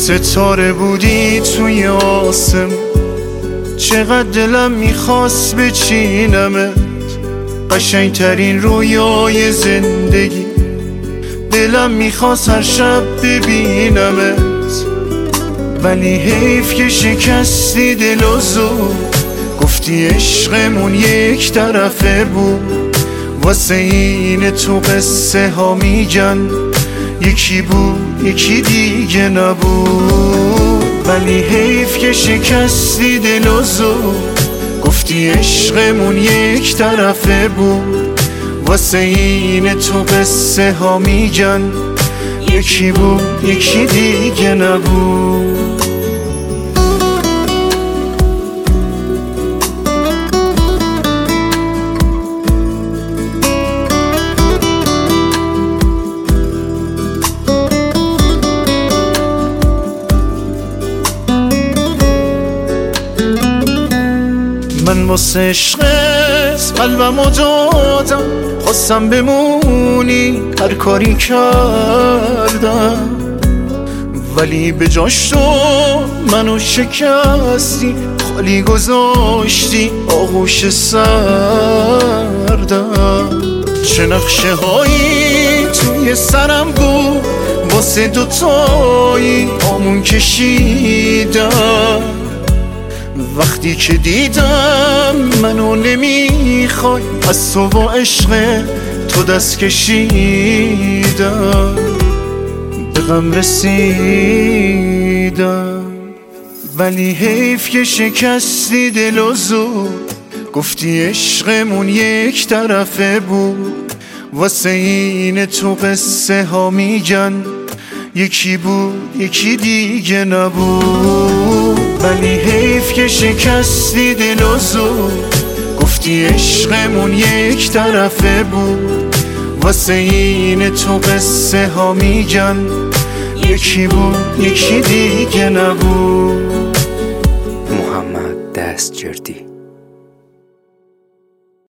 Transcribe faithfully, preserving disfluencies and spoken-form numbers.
ستاره بودی توی آسم، چقدر دلم میخواست بچینمت. قشنگترین رویای زندگی، دلم میخواست هر شب ببینمت. ولی حیف که شکستی دل و زود، گفتی عشقمون یک طرفه بود. واسه این تو قصه ها میگن یکی بود یکی دیگه نبود. ولی حیف که شکستی دل و زود، گفتی عشقمون یک طرفه بود. واسه این تو قصه ها میگن یکی بود یکی دیگه نبود. من واسه عشقت قلبمو دادم، خواستم بمونی هر کاری کردم. ولی به جاش تو منو شکستی، خالی گذاشتی آغوش سردم. چه نقشه هایی توی سرم بود، واسه دوتایی آمون کشیدم. وقتی که دیدم منو نمیخوای، از تو با عشق تو دست کشیدم. به غم رسیدم. ولی حیف که شکستی دل و زود، گفتی عشقمون یک طرفه بود. واسه این تو قصه ها میگن یکی بود یکی دیگه نبود. ولی حیف که شکستی دل و زود، گفتی عشقمون یک طرفه بود. واسه این تو قصه ها میگن یکی بود یکی دیگه نبود. محمد دستجردی.